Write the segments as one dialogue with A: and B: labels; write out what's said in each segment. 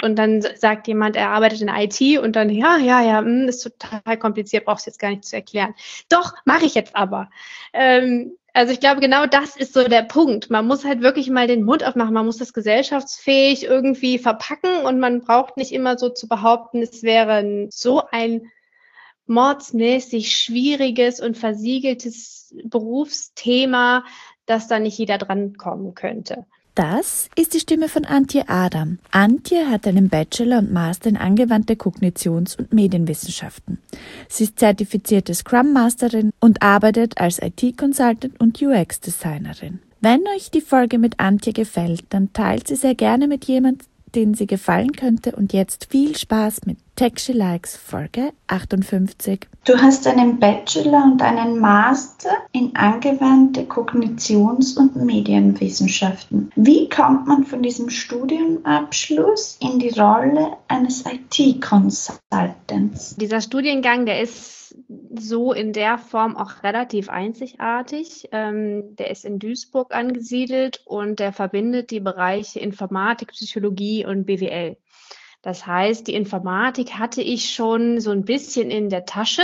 A: und dann sagt jemand, er arbeitet in IT und dann, ist total kompliziert, brauchst du jetzt gar nicht zu erklären. Doch, mache ich jetzt aber. Also ich glaube, genau das ist so der Punkt. Man muss halt wirklich mal den Mund aufmachen, man muss das gesellschaftsfähig irgendwie verpacken und man braucht nicht immer so zu behaupten, es wäre so ein mordsmäßig schwieriges und versiegeltes Berufsthema, dass da nicht jeder drankommen könnte.
B: Das ist die Stimme von Antje Adam. Antje hat einen Bachelor und Master in angewandte Kognitions- und Medienwissenschaften. Sie ist zertifizierte Scrum Masterin und arbeitet als IT-Consultant und UX-Designerin. Wenn euch die Folge mit Antje gefällt, dann teilt sie sehr gerne mit jemandem, den sie gefallen könnte. Und jetzt viel Spaß mit Tech She Likes Folge 58.
C: Du hast einen Bachelor und einen Master in angewandte Kognitions- und Medienwissenschaften. Wie kommt man von diesem Studienabschluss in die Rolle eines IT-Consultants?
A: Dieser Studiengang, der ist so in der Form auch relativ einzigartig. Der ist in Duisburg angesiedelt und der verbindet die Bereiche Informatik, Psychologie und BWL. Das heißt, die Informatik hatte ich schon so ein bisschen in der Tasche,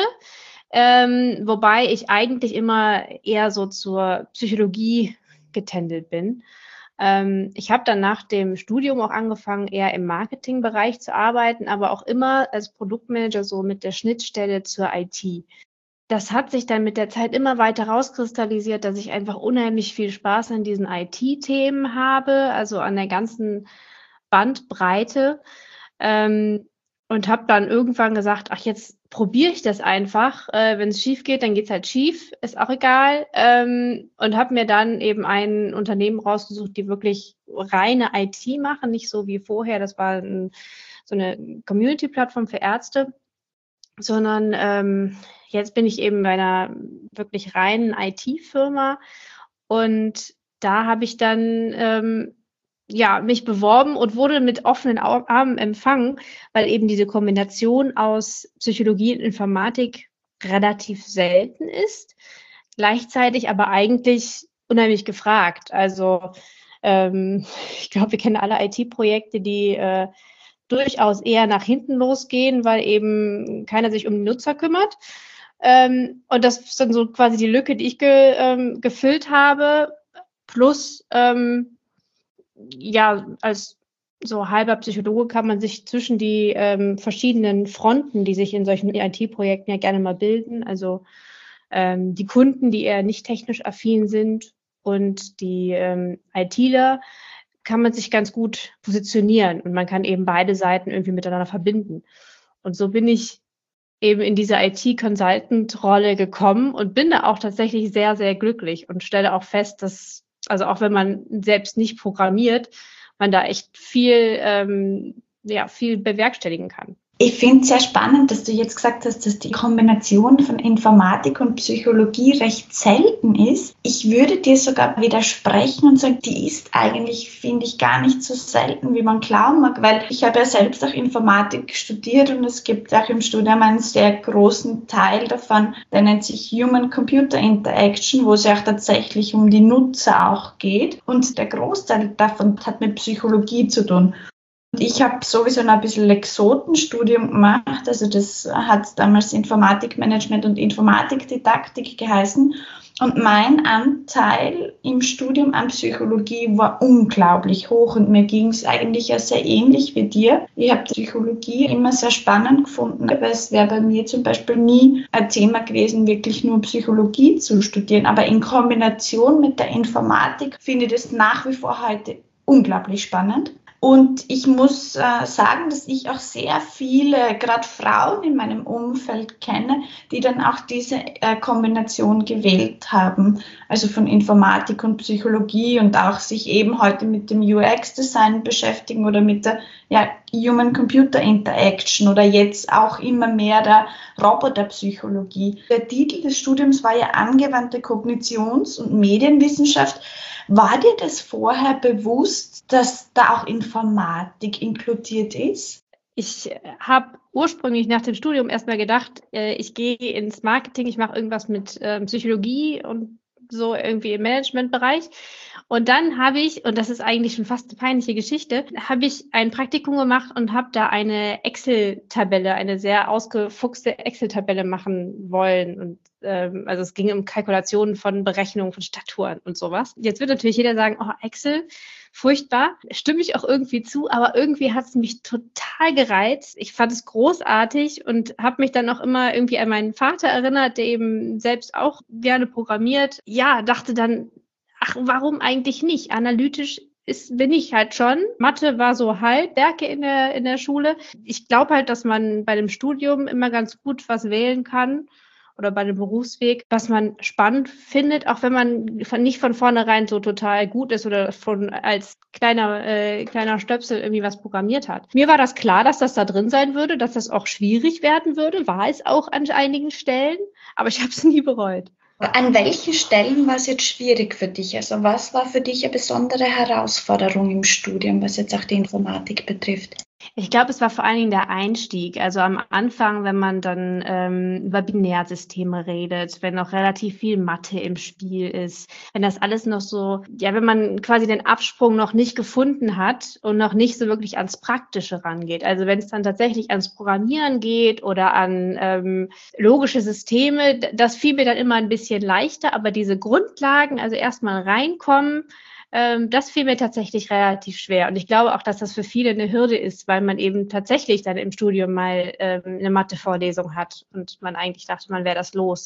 A: wobei ich eigentlich immer eher so zur Psychologie getändelt bin. Ich habe dann nach dem Studium auch angefangen, eher im Marketingbereich zu arbeiten, aber auch immer als Produktmanager so mit der Schnittstelle zur IT. Das hat sich dann mit der Zeit immer weiter rauskristallisiert, dass ich einfach unheimlich viel Spaß an diesen IT-Themen habe, also an der ganzen Bandbreite. Und habe dann irgendwann gesagt, ach, jetzt probiere ich das einfach. Wenn es schief geht, dann geht es halt schief, ist auch egal. Und habe mir dann eben ein Unternehmen rausgesucht, die wirklich reine IT machen, nicht so wie vorher, das war so eine Community-Plattform für Ärzte, sondern jetzt bin ich eben bei einer wirklich reinen IT-Firma und da habe ich dann mich beworben und wurde mit offenen Armen empfangen, weil eben diese Kombination aus Psychologie und Informatik relativ selten ist, gleichzeitig aber eigentlich unheimlich gefragt. Also ich glaube, wir kennen alle IT-Projekte, die durchaus eher nach hinten losgehen, weil eben keiner sich um den Nutzer kümmert. Und das ist dann so quasi die Lücke, die ich gefüllt habe, plus als so halber Psychologe kann man sich zwischen die verschiedenen Fronten, die sich in solchen IT-Projekten ja gerne mal bilden, also die Kunden, die eher nicht technisch affin sind und die ITler, kann man sich ganz gut positionieren und man kann eben beide Seiten irgendwie miteinander verbinden. Und so bin ich eben in diese IT-Consultant-Rolle gekommen und bin da auch tatsächlich sehr, sehr glücklich und stelle auch fest, dass, also auch wenn man selbst nicht programmiert, man da echt viel bewerkstelligen kann.
C: Ich finde es sehr spannend, dass du jetzt gesagt hast, dass die Kombination von Informatik und Psychologie recht selten ist. Ich würde dir sogar widersprechen und sagen, die ist eigentlich, finde ich, gar nicht so selten, wie man glauben mag, weil ich habe ja selbst auch Informatik studiert und es gibt auch im Studium einen sehr großen Teil davon, der nennt sich Human-Computer Interaction, wo es ja auch tatsächlich um die Nutzer auch geht und der Großteil davon hat mit Psychologie zu tun. Ich habe sowieso noch ein bisschen Exotenstudium gemacht, also das hat damals Informatikmanagement und Informatikdidaktik geheißen und mein Anteil im Studium an Psychologie war unglaublich hoch und mir ging es eigentlich ja sehr ähnlich wie dir. Ich habe Psychologie immer sehr spannend gefunden, aber es wäre bei mir zum Beispiel nie ein Thema gewesen, wirklich nur Psychologie zu studieren, aber in Kombination mit der Informatik finde ich das nach wie vor heute unglaublich spannend. Und ich muss sagen, dass ich auch sehr viele, gerade Frauen in meinem Umfeld kenne, die dann auch diese Kombination gewählt haben, also von Informatik und Psychologie und auch sich eben heute mit dem UX-Design beschäftigen oder mit der Human-Computer Interaction oder jetzt auch immer mehr der Roboterpsychologie. Der Titel des Studiums war ja angewandte Kognitions- und Medienwissenschaft. War dir das vorher bewusst, dass da auch Informatik inkludiert ist?
A: Ich habe ursprünglich nach dem Studium erstmal gedacht, ich gehe ins Marketing, ich mache irgendwas mit Psychologie und so irgendwie im Managementbereich. Und dann habe ich, und das ist eigentlich schon fast eine peinliche Geschichte, habe ich ein Praktikum gemacht und habe da eine Excel-Tabelle, eine sehr ausgefuchste Excel-Tabelle machen wollen. Und also es ging um Kalkulationen von Berechnungen von Strukturen und sowas. Jetzt wird natürlich jeder sagen, oh, Excel, furchtbar. Stimme ich auch irgendwie zu, aber irgendwie hat es mich total gereizt. Ich fand es großartig und habe mich dann auch immer irgendwie an meinen Vater erinnert, der eben selbst auch gerne programmiert. Ja, dachte dann, ach, warum eigentlich nicht? Analytisch bin ich halt schon. Mathe war so Halbwerke in der Schule. Ich glaube halt, dass man bei dem Studium immer ganz gut was wählen kann oder bei dem Berufsweg, was man spannend findet, auch wenn man nicht von vornherein so total gut ist oder als kleiner Stöpsel irgendwie was programmiert hat. Mir war das klar, dass das da drin sein würde, dass das auch schwierig werden würde, war es auch an einigen Stellen, aber ich habe es nie bereut.
C: An welchen Stellen war es jetzt schwierig für dich? Also was war für dich eine besondere Herausforderung im Studium, was jetzt auch die Informatik betrifft?
A: Ich glaube, es war vor allen Dingen der Einstieg. Also am Anfang, wenn man dann über Binärsysteme redet, wenn noch relativ viel Mathe im Spiel ist, wenn das alles noch so, ja, wenn man quasi den Absprung noch nicht gefunden hat und noch nicht so wirklich ans Praktische rangeht. Also wenn es dann tatsächlich ans Programmieren geht oder an logische Systeme, das fiel mir dann immer ein bisschen leichter, aber diese Grundlagen, also erstmal reinkommen, das fiel mir tatsächlich relativ schwer. Und ich glaube auch, dass das für viele eine Hürde ist, weil man eben tatsächlich dann im Studium mal eine Mathe-Vorlesung hat und man eigentlich dachte, man wäre das los.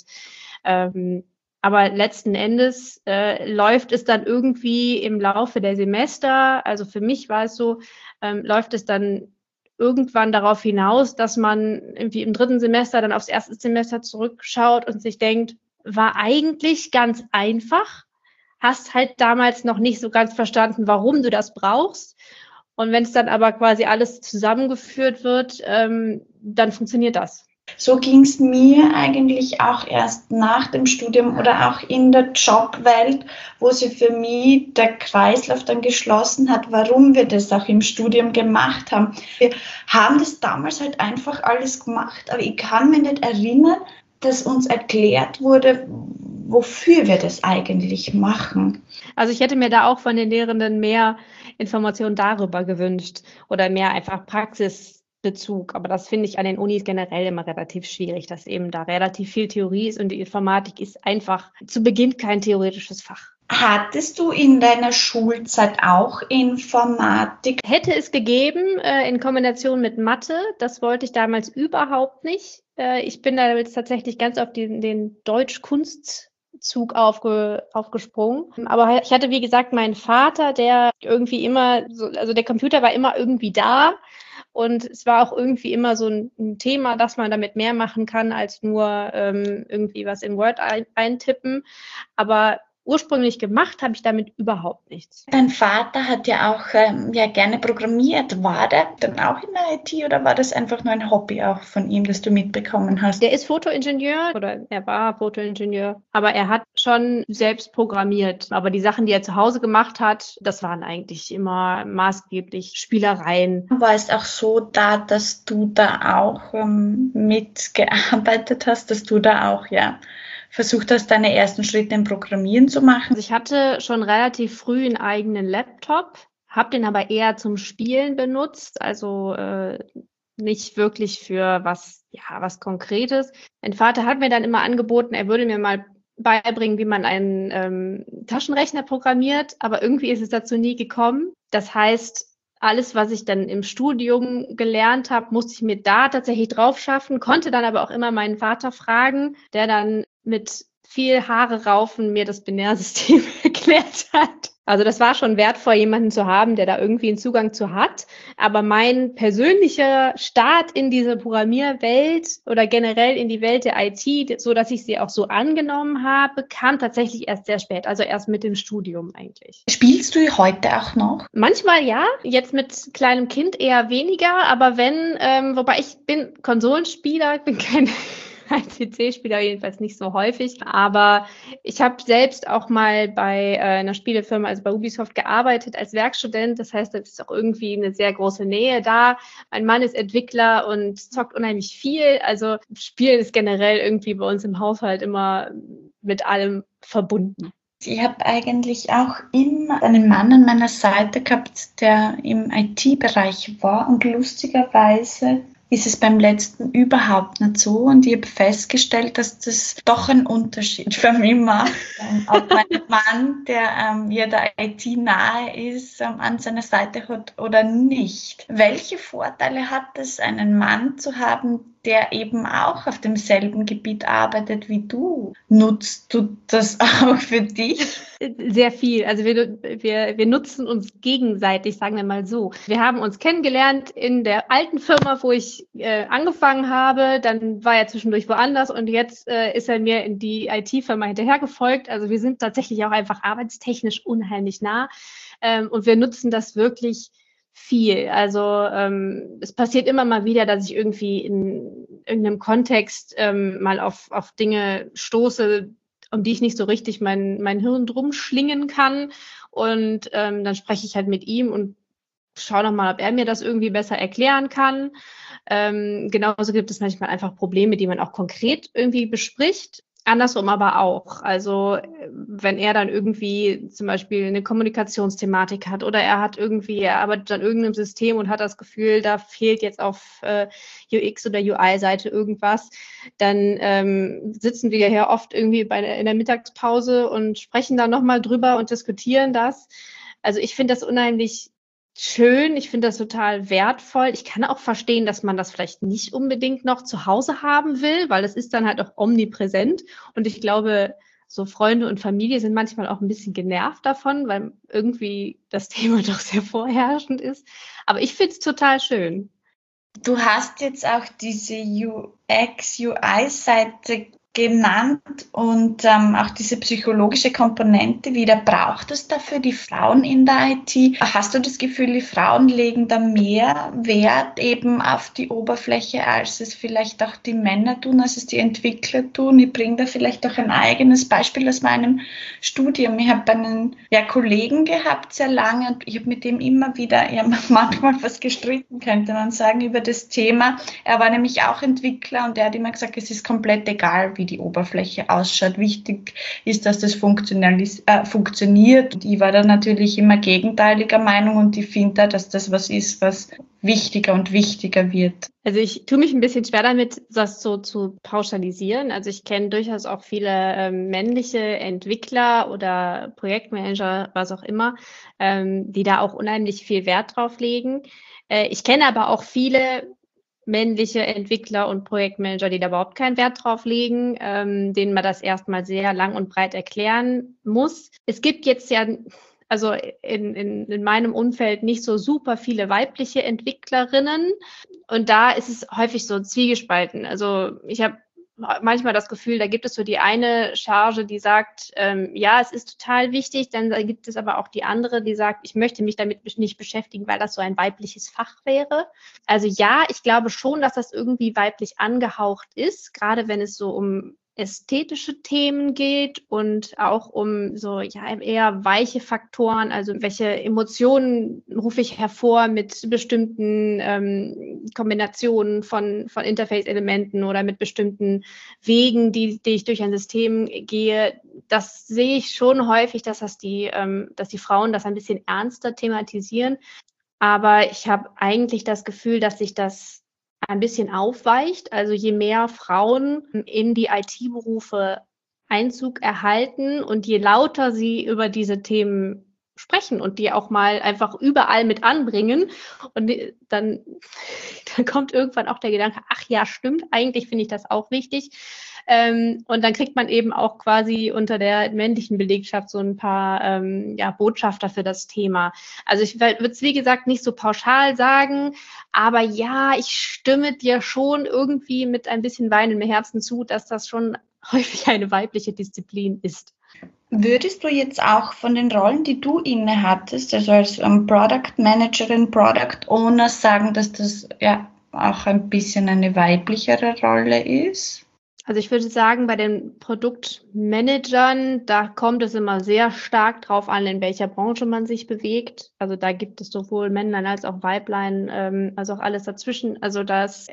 A: Aber letzten Endes läuft es dann irgendwie im Laufe der Semester, also für mich war es so, läuft es dann irgendwann darauf hinaus, dass man irgendwie im 3. Semester dann aufs 1. Semester zurückschaut und sich denkt, war eigentlich ganz einfach, hast halt damals noch nicht so ganz verstanden, warum du das brauchst. Und wenn es dann aber quasi alles zusammengeführt wird, dann funktioniert das.
C: So ging es mir eigentlich auch erst nach dem Studium oder auch in der Jobwelt, wo sich für mich der Kreislauf dann geschlossen hat, warum wir das auch im Studium gemacht haben. Wir haben das damals halt einfach alles gemacht, aber ich kann mich nicht erinnern, dass uns erklärt wurde, wofür wir das eigentlich machen.
A: Also ich hätte mir da auch von den Lehrenden mehr Informationen darüber gewünscht oder mehr einfach Praxisbezug. Aber das finde ich an den Unis generell immer relativ schwierig, dass eben da relativ viel Theorie ist und die Informatik ist einfach zu Beginn kein theoretisches Fach.
C: Hattest du in deiner Schulzeit auch Informatik?
A: Hätte es gegeben, in Kombination mit Mathe. Das wollte ich damals überhaupt nicht. Ich bin da jetzt tatsächlich ganz auf den Deutsch-Kunstzug aufgesprungen. Aber ich hatte, wie gesagt, meinen Vater, der irgendwie immer, also der Computer war immer irgendwie da. Und es war auch irgendwie immer so ein Thema, dass man damit mehr machen kann, als nur irgendwie was in Word eintippen. Aber ursprünglich gemacht habe ich damit überhaupt nichts.
C: Dein Vater hat ja auch gerne programmiert. War der dann auch in der IT oder war das einfach nur ein Hobby auch von ihm, das du mitbekommen hast?
A: Der ist Fotoingenieur oder er war Fotoingenieur, aber er hat schon selbst programmiert. Aber die Sachen, die er zu Hause gemacht hat, das waren eigentlich immer maßgeblich Spielereien.
C: War es auch so dass du da auch mitgearbeitet hast, dass du da auch, versucht hast, deine ersten Schritte im Programmieren zu machen?
A: Also ich hatte schon relativ früh einen eigenen Laptop, habe den aber eher zum Spielen benutzt, also nicht wirklich für was Konkretes. Mein Vater hat mir dann immer angeboten, er würde mir mal beibringen, wie man einen Taschenrechner programmiert, aber irgendwie ist es dazu nie gekommen. Das heißt, alles, was ich dann im Studium gelernt habe, musste ich mir da tatsächlich drauf schaffen, konnte dann aber auch immer meinen Vater fragen, der dann mit viel Haare raufen mir das Binärsystem erklärt hat. Also das war schon wertvoll, jemanden zu haben, der da irgendwie einen Zugang zu hat. Aber mein persönlicher Start in diese Programmierwelt oder generell in die Welt der IT, so dass ich sie auch so angenommen habe, kam tatsächlich erst sehr spät, also erst mit dem Studium eigentlich.
C: Spielst du heute auch noch?
A: Manchmal ja, jetzt mit kleinem Kind eher weniger, aber wobei ich bin Konsolenspieler, ich bin kein PC-Spieler, jedenfalls nicht so häufig, aber ich habe selbst auch mal bei einer Spielefirma, also bei Ubisoft, gearbeitet als Werkstudent. Das heißt, da ist auch irgendwie eine sehr große Nähe da. Mein Mann ist Entwickler und zockt unheimlich viel. Also Spielen ist generell irgendwie bei uns im Haushalt immer mit allem verbunden.
C: Ich habe eigentlich auch immer einen Mann an meiner Seite gehabt, der im IT-Bereich war, und lustigerweise ist es beim letzten überhaupt nicht so, und ich habe festgestellt, dass das doch einen Unterschied für mich macht, ob mein Mann, der der IT nahe ist, an seiner Seite hat oder nicht. Welche Vorteile hat es, einen Mann zu haben, der eben auch auf demselben Gebiet arbeitet wie du? Nutzt du das auch für dich?
A: Sehr viel. Also wir nutzen uns gegenseitig, sagen wir mal so. Wir haben uns kennengelernt in der alten Firma, wo ich angefangen habe. Dann war er zwischendurch woanders und jetzt ist er mir in die IT-Firma hinterhergefolgt. Also wir sind tatsächlich auch einfach arbeitstechnisch unheimlich nah. Und wir nutzen das wirklich viel. Also es passiert immer mal wieder, dass ich irgendwie in irgendeinem Kontext mal auf Dinge stoße, um die ich nicht so richtig mein Hirn drum schlingen kann. Und dann spreche ich halt mit ihm und schaue nochmal, ob er mir das irgendwie besser erklären kann. Genauso gibt es manchmal einfach Probleme, die man auch konkret irgendwie bespricht. Andersrum aber auch. Also wenn er dann irgendwie zum Beispiel eine Kommunikationsthematik hat oder er arbeitet an irgendeinem System und hat das Gefühl, da fehlt jetzt auf UX- oder UI-Seite irgendwas, dann sitzen wir hier oft irgendwie in der Mittagspause und sprechen da nochmal drüber und diskutieren das. Also ich finde das unheimlich schön, ich finde das total wertvoll. Ich kann auch verstehen, dass man das vielleicht nicht unbedingt noch zu Hause haben will, weil es ist dann halt auch omnipräsent. Und ich glaube, so Freunde und Familie sind manchmal auch ein bisschen genervt davon, weil irgendwie das Thema doch sehr vorherrschend ist. Aber ich finde es total schön.
C: Du hast jetzt auch diese UX-UI-Seite genannt und auch diese psychologische Komponente wieder. Braucht es dafür die Frauen in der IT? Hast du das Gefühl, die Frauen legen da mehr Wert eben auf die Oberfläche, als es vielleicht auch die Männer tun, als es die Entwickler tun? Ich bringe da vielleicht auch ein eigenes Beispiel aus meinem Studium. Ich habe einen Kollegen gehabt sehr lange und ich habe mit dem immer wieder manchmal was gestritten, könnte man sagen, über das Thema. Er war nämlich auch Entwickler und er hat immer gesagt, es ist komplett egal, wie die Oberfläche ausschaut. Wichtig ist, dass das funktioniert. Und ich war da natürlich immer gegenteiliger Meinung und ich finde, dass das was ist, was wichtiger und wichtiger wird.
A: Also ich tue mich ein bisschen schwer damit, das so zu pauschalisieren. Also ich kenne durchaus auch viele männliche Entwickler oder Projektmanager, was auch immer, die da auch unheimlich viel Wert drauf legen. Ich kenne aber auch viele männliche Entwickler und Projektmanager, die da überhaupt keinen Wert drauf legen, denen man das erstmal sehr lang und breit erklären muss. Es gibt jetzt ja, also in meinem Umfeld nicht so super viele weibliche Entwicklerinnen und da ist es häufig so zwiegespalten. Also ich habe manchmal das Gefühl, da gibt es so die eine Charge, die sagt, ja, es ist total wichtig, dann gibt es aber auch die andere, die sagt, ich möchte mich damit nicht beschäftigen, weil das so ein weibliches Fach wäre. Also ja, ich glaube schon, dass das irgendwie weiblich angehaucht ist, gerade wenn es so um ästhetische Themen geht und auch um so eher weiche Faktoren, also welche Emotionen rufe ich hervor mit bestimmten Kombinationen von Interface-Elementen oder mit bestimmten Wegen, die ich durch ein System gehe. Das sehe ich schon häufig, dass die Frauen das ein bisschen ernster thematisieren. Aber ich habe eigentlich das Gefühl, dass sich das ein bisschen aufweicht. Also je mehr Frauen in die IT-Berufe Einzug erhalten und je lauter sie über diese Themen sprechen und die auch mal einfach überall mit anbringen. Und dann kommt irgendwann auch der Gedanke, ach ja, stimmt, eigentlich finde ich das auch wichtig. Und dann kriegt man eben auch quasi unter der männlichen Belegschaft so ein paar Botschafter für das Thema. Also ich würde es, wie gesagt, nicht so pauschal sagen, aber ja, ich stimme dir schon irgendwie mit ein bisschen Wein im Herzen zu, dass das schon häufig eine weibliche Disziplin ist.
C: Würdest du jetzt auch von den Rollen, die du inne hattest, also als Product Managerin, Product Owner, sagen, dass das ja auch ein bisschen eine weiblichere Rolle ist?
A: Also ich würde sagen, bei den Produktmanagern, da kommt es immer sehr stark drauf an, in welcher Branche man sich bewegt. Also da gibt es sowohl Männlein als auch Weiblein, also auch alles dazwischen. Also das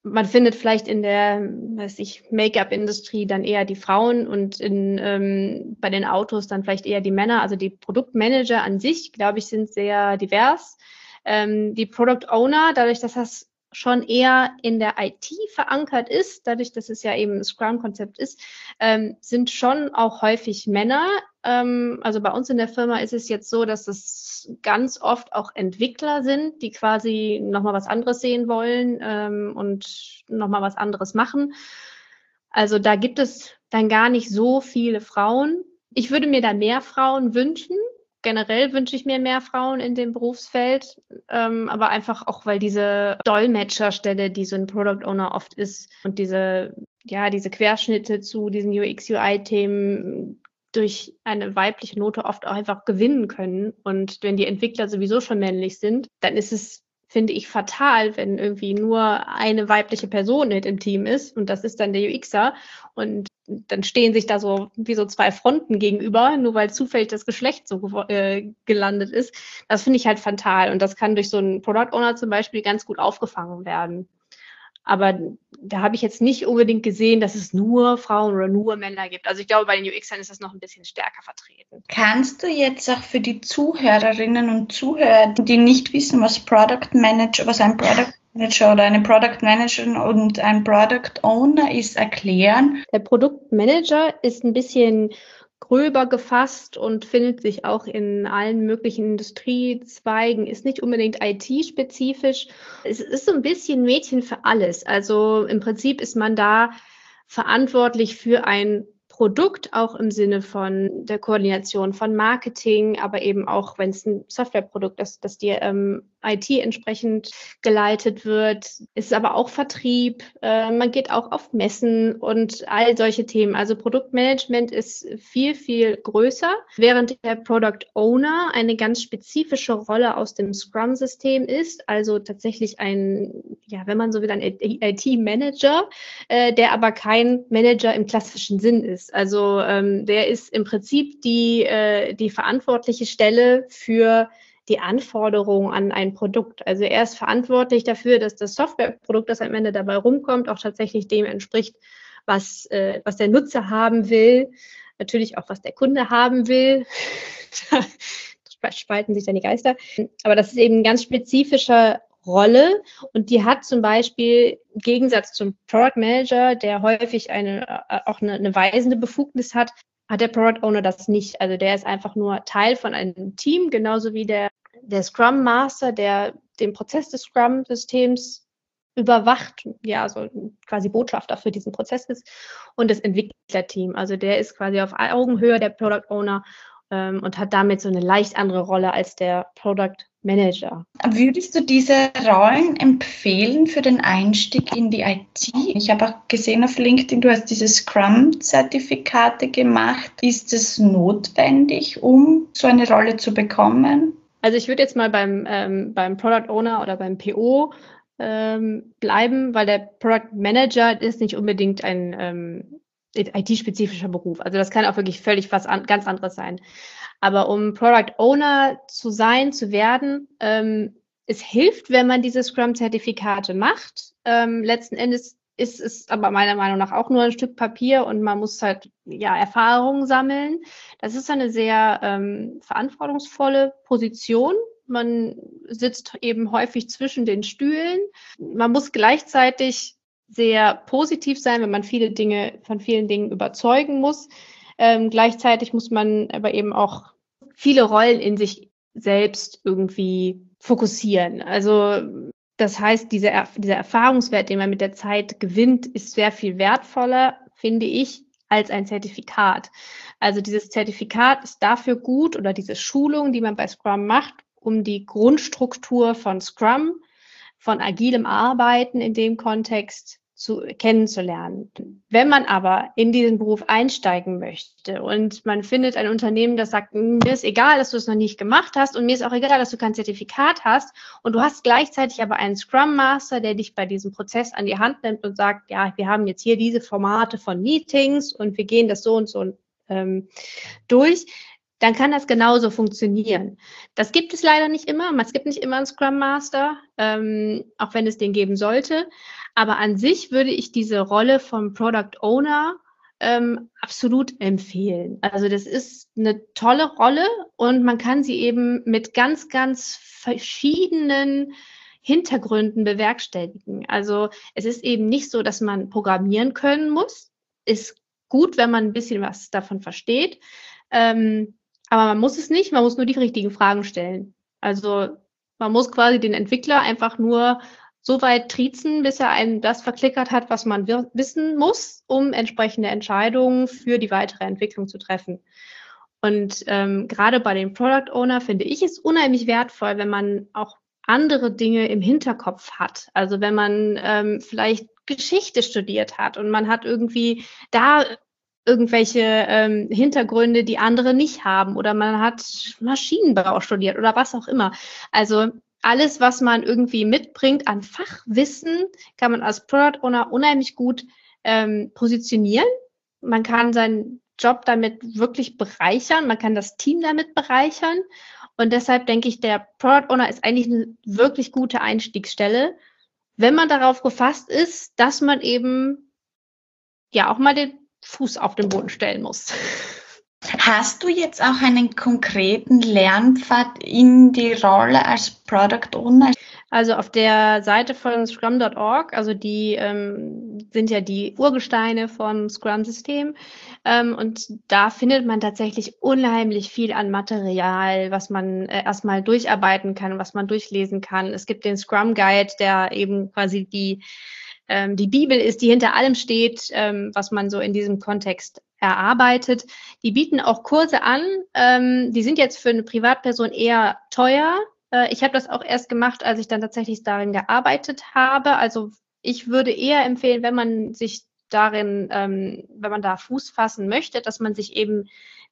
A: man findet vielleicht in der, Make-up-Industrie dann eher die Frauen und bei den Autos dann vielleicht eher die Männer. Also die Produktmanager an sich, glaube ich, sind sehr divers. Die Product Owner, dadurch, dass das schon eher in der IT verankert ist, dadurch, dass es ja eben ein Scrum-Konzept ist, sind schon auch häufig Männer. Also bei uns in der Firma ist es jetzt so, dass es ganz oft auch Entwickler sind, die quasi nochmal was anderes sehen wollen und nochmal was anderes machen. Also da gibt es dann gar nicht so viele Frauen. Ich würde mir da mehr Frauen wünschen. Generell wünsche ich mir mehr Frauen in dem Berufsfeld, aber einfach auch, weil diese Dolmetscherstelle, die so ein Product Owner oft ist und diese Querschnitte zu diesen UX-UI-Themen durch eine weibliche Note oft auch einfach gewinnen können. Und wenn die Entwickler sowieso schon männlich sind, dann ist es, finde ich, fatal, wenn irgendwie nur eine weibliche Person mit im Team ist und das ist dann der UXer und dann stehen sich da so wie so zwei Fronten gegenüber, nur weil zufällig das Geschlecht so gelandet ist. Das finde ich halt fatal und das kann durch so einen Product Owner zum Beispiel ganz gut aufgefangen werden. Aber da habe ich jetzt nicht unbedingt gesehen, dass es nur Frauen oder nur Männer gibt. Also ich glaube, bei den UXern ist das noch ein bisschen stärker vertreten.
C: Kannst du jetzt auch für die Zuhörerinnen und Zuhörer, die nicht wissen, was ein Product Manager oder eine Product Managerin und ein Product Owner ist, erklären?
A: Der Produktmanager ist ein bisschen gröber gefasst und findet sich auch in allen möglichen Industriezweigen, ist nicht unbedingt IT-spezifisch. Es ist so ein bisschen Mädchen für alles. Also im Prinzip ist man da verantwortlich für ein Produkt, auch im Sinne von der Koordination von Marketing, aber eben auch, wenn es ein Softwareprodukt ist, dass die IT entsprechend geleitet wird, ist aber auch Vertrieb, man geht auch auf Messen und all solche Themen. Also Produktmanagement ist viel, viel größer, während der Product Owner eine ganz spezifische Rolle aus dem Scrum-System ist, also tatsächlich wenn man so will, ein IT-Manager, der aber kein Manager im klassischen Sinn ist. Also der ist im Prinzip die verantwortliche Stelle für die Anforderungen an ein Produkt. Also er ist verantwortlich dafür, dass das Softwareprodukt, das am Ende dabei rumkommt, auch tatsächlich dem entspricht, was der Nutzer haben will, natürlich auch, was der Kunde haben will. Da spalten sich dann die Geister. Aber das ist eben eine ganz spezifische Rolle und die hat zum Beispiel im Gegensatz zum Product Manager, der häufig eine weisende Befugnis hat der Product Owner das nicht. Also der ist einfach nur Teil von einem Team, genauso wie der Scrum Master, der den Prozess des Scrum-Systems überwacht, ja, so quasi Botschafter für diesen Prozess ist und das Entwicklerteam. Also der ist quasi auf Augenhöhe der Product Owner und hat damit so eine leicht andere Rolle als der Product Manager.
C: Würdest du diese Rollen empfehlen für den Einstieg in die IT? Ich habe auch gesehen auf LinkedIn, du hast diese Scrum-Zertifikate gemacht. Ist es notwendig, um so eine Rolle zu bekommen?
A: Also ich würde jetzt mal beim Product Owner oder beim PO bleiben, weil der Product Manager ist nicht unbedingt ein IT-spezifischer Beruf. Also das kann auch wirklich völlig was ganz anderes sein. Aber um Product Owner zu werden, es hilft, wenn man diese Scrum-Zertifikate macht. Letzten Endes ist es aber meiner Meinung nach auch nur ein Stück Papier und man muss halt Erfahrungen sammeln. Das ist eine sehr verantwortungsvolle Position. Man sitzt eben häufig zwischen den Stühlen. Man muss gleichzeitig sehr positiv sein, wenn man von vielen Dingen überzeugen muss. Gleichzeitig muss man aber eben auch viele Rollen in sich selbst irgendwie fokussieren. Also das heißt, dieser Erfahrungswert, den man mit der Zeit gewinnt, ist sehr viel wertvoller, finde ich, als ein Zertifikat. Also dieses Zertifikat ist dafür gut oder diese Schulung, die man bei Scrum macht, um die Grundstruktur von Scrum, von agilem Arbeiten in dem Kontext kennenzulernen. Wenn man aber in diesen Beruf einsteigen möchte und man findet ein Unternehmen, das sagt, mir ist egal, dass du es noch nicht gemacht hast und mir ist auch egal, dass du kein Zertifikat hast und du hast gleichzeitig aber einen Scrum Master, der dich bei diesem Prozess an die Hand nimmt und sagt, ja, wir haben jetzt hier diese Formate von Meetings und wir gehen das so und so durch, dann kann das genauso funktionieren. Das gibt es leider nicht immer. Es gibt nicht immer einen Scrum Master, auch wenn es den geben sollte. Aber an sich würde ich diese Rolle vom Product Owner absolut empfehlen. Also das ist eine tolle Rolle und man kann sie eben mit ganz, ganz verschiedenen Hintergründen bewerkstelligen. Also es ist eben nicht so, dass man programmieren können muss. Ist gut, wenn man ein bisschen was davon versteht. Aber man muss es nicht, man muss nur die richtigen Fragen stellen. Also man muss quasi den Entwickler einfach nur so weit triezen, bis er einem das verklickert hat, was man wissen muss, um entsprechende Entscheidungen für die weitere Entwicklung zu treffen. Und gerade bei dem Product Owner finde ich es unheimlich wertvoll, wenn man auch andere Dinge im Hinterkopf hat. Also wenn man vielleicht Geschichte studiert hat und man hat irgendwie da irgendwelche Hintergründe, die andere nicht haben, oder man hat Maschinenbau studiert oder was auch immer. Also alles, was man irgendwie mitbringt an Fachwissen, kann man als Product Owner unheimlich gut positionieren. Man kann seinen Job damit wirklich bereichern, man kann das Team damit bereichern. Und deshalb denke ich, der Product Owner ist eigentlich eine wirklich gute Einstiegsstelle, wenn man darauf gefasst ist, dass man eben ja auch mal den Fuß auf den Boden stellen muss.
C: Hast du jetzt auch einen konkreten Lernpfad in die Rolle als Product Owner?
A: Also auf der Seite von scrum.org, also die sind ja die Urgesteine vom Scrum-System, und da findet man tatsächlich unheimlich viel an Material, was man erstmal durcharbeiten kann, was man durchlesen kann. Es gibt den Scrum Guide, der eben quasi die Bibel ist, die hinter allem steht, was man so in diesem Kontext erarbeitet. Die bieten auch Kurse an. Die sind jetzt für eine Privatperson eher teuer. Ich habe das auch erst gemacht, als ich dann tatsächlich darin gearbeitet habe. Also ich würde eher empfehlen, wenn man sich darin, wenn man da Fuß fassen möchte, dass man sich eben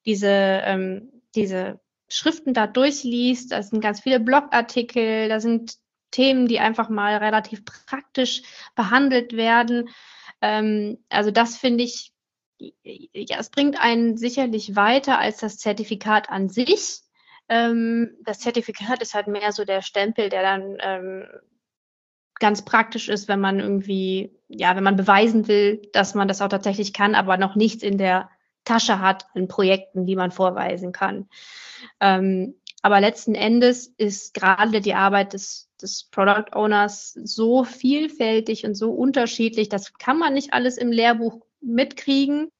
A: diese Schriften da durchliest. Da sind ganz viele Blogartikel, da sind Themen, die einfach mal relativ praktisch behandelt werden. Also das finde ich, ja, es bringt einen sicherlich weiter als das Zertifikat an sich. Das Zertifikat ist halt mehr so der Stempel, der dann ganz praktisch ist, wenn man irgendwie, ja, wenn man beweisen will, dass man das auch tatsächlich kann, aber noch nichts in der Tasche hat an Projekten, die man vorweisen kann. Aber letzten Endes ist gerade die Arbeit des Product Owners so vielfältig und so unterschiedlich, das kann man nicht alles im Lehrbuch mitkriegen.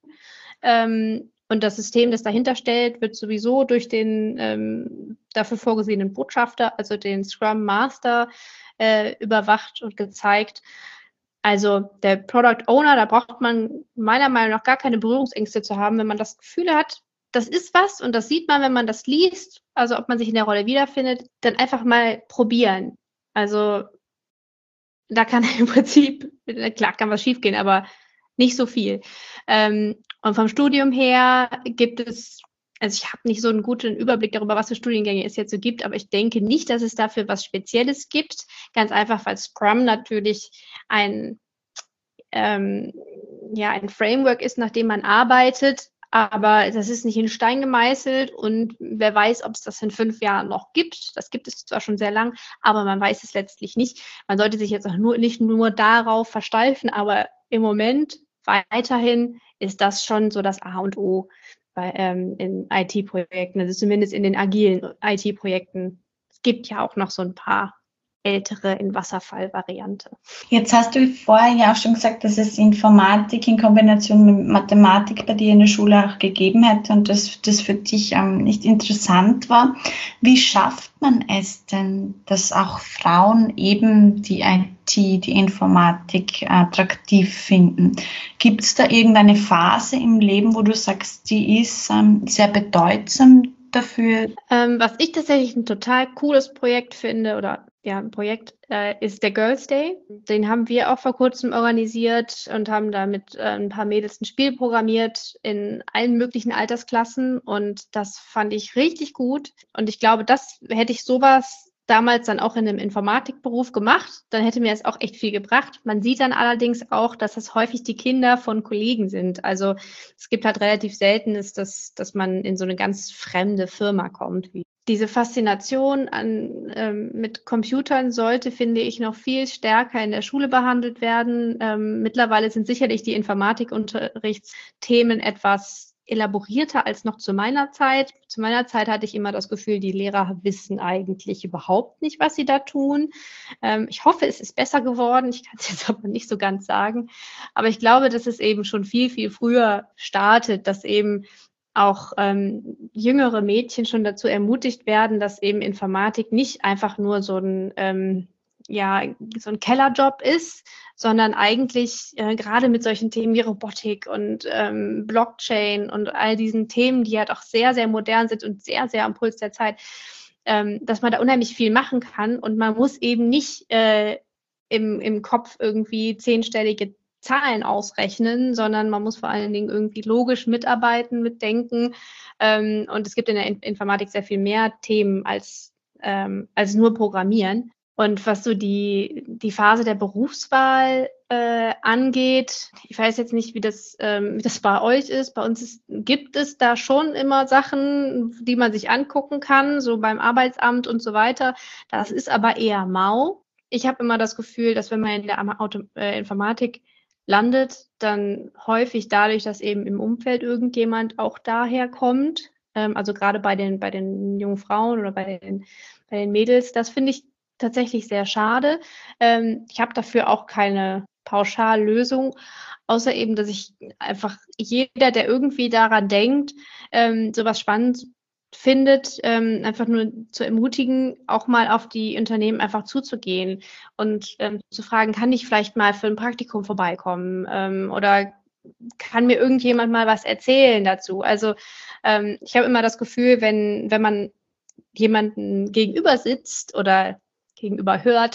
A: Und das System, das dahinter stellt, wird sowieso durch den dafür vorgesehenen Botschafter, also den Scrum Master, überwacht und gezeigt. Also der Product Owner, da braucht man meiner Meinung nach gar keine Berührungsängste zu haben, wenn man das Gefühl hat, das ist was und das sieht man, wenn man das liest, also ob man sich in der Rolle wiederfindet, dann einfach mal probieren. Also da kann im Prinzip, klar kann was schiefgehen, aber nicht so viel. Und vom Studium her gibt es, also ich habe nicht so einen guten Überblick darüber, was für Studiengänge es jetzt so gibt, aber ich denke nicht, dass es dafür was Spezielles gibt. Ganz einfach, weil Scrum natürlich ein Framework ist, nach dem man arbeitet, aber das ist nicht in Stein gemeißelt und wer weiß, ob es das in 5 Jahren noch gibt. Das gibt es zwar schon sehr lang, aber man weiß es letztlich nicht. Man sollte sich jetzt auch nicht nur darauf versteifen, aber im Moment weiterhin ist das schon so das A und O in IT-Projekten, also zumindest in den agilen IT-Projekten. Es gibt ja auch noch so ein paar ältere in Wasserfall-Variante.
C: Jetzt hast du vorher ja auch schon gesagt, dass es Informatik in Kombination mit Mathematik bei dir in der Schule auch gegeben hätte und das für dich nicht interessant war. Wie schafft man es denn, dass auch Frauen eben die IT, die Informatik attraktiv finden? Gibt es da irgendeine Phase im Leben, wo du sagst, die ist sehr bedeutsam dafür?
A: Was ich tatsächlich ein total cooles Projekt finde, oder ja, ein Projekt ist der Girls Day. Den haben wir auch vor kurzem organisiert und haben da mit ein paar Mädels ein Spiel programmiert in allen möglichen Altersklassen und das fand ich richtig gut und ich glaube, das hätte ich sowas damals dann auch in einem Informatikberuf gemacht, dann hätte mir das auch echt viel gebracht. Man sieht dann allerdings auch, dass das häufig die Kinder von Kollegen sind. Also es gibt halt relativ selten, dass man in so eine ganz fremde Firma kommt, wie diese Faszination mit Computern sollte, finde ich, noch viel stärker in der Schule behandelt werden. Mittlerweile sind sicherlich die Informatikunterrichtsthemen etwas elaborierter als noch zu meiner Zeit. Zu meiner Zeit hatte ich immer das Gefühl, die Lehrer wissen eigentlich überhaupt nicht, was sie da tun. Ich hoffe, es ist besser geworden. Ich kann es jetzt aber nicht so ganz sagen. Aber ich glaube, dass es eben schon viel, viel früher startet, dass eben auch jüngere Mädchen schon dazu ermutigt werden, dass eben Informatik nicht einfach nur so ein Kellerjob ist, sondern eigentlich gerade mit solchen Themen wie Robotik und Blockchain und all diesen Themen, die halt auch sehr, sehr modern sind und sehr, sehr am Puls der Zeit, dass man da unheimlich viel machen kann und man muss eben nicht im Kopf irgendwie 10-stellige Zahlen ausrechnen, sondern man muss vor allen Dingen irgendwie logisch mitarbeiten, mitdenken. Und es gibt in der Informatik sehr viel mehr Themen als nur Programmieren. Und was so die Phase der Berufswahl angeht, ich weiß jetzt nicht, wie das bei euch ist. Bei uns gibt es da schon immer Sachen, die man sich angucken kann, so beim Arbeitsamt und so weiter. Das ist aber eher mau. Ich habe immer das Gefühl, dass wenn man in der Informatik landet, dann häufig dadurch, dass eben im Umfeld irgendjemand auch daher kommt, also gerade bei den jungen Frauen oder bei den Mädels, das finde ich tatsächlich sehr schade. Ich habe dafür auch keine Pauschallösung, außer eben, dass ich einfach jeder, der irgendwie daran denkt, sowas spannend findet, einfach nur zu ermutigen, auch mal auf die Unternehmen einfach zuzugehen und zu fragen, kann ich vielleicht mal für ein Praktikum vorbeikommen oder kann mir irgendjemand mal was erzählen dazu? Also ich habe immer das Gefühl, wenn man jemanden gegenüber sitzt oder gegenüber hört,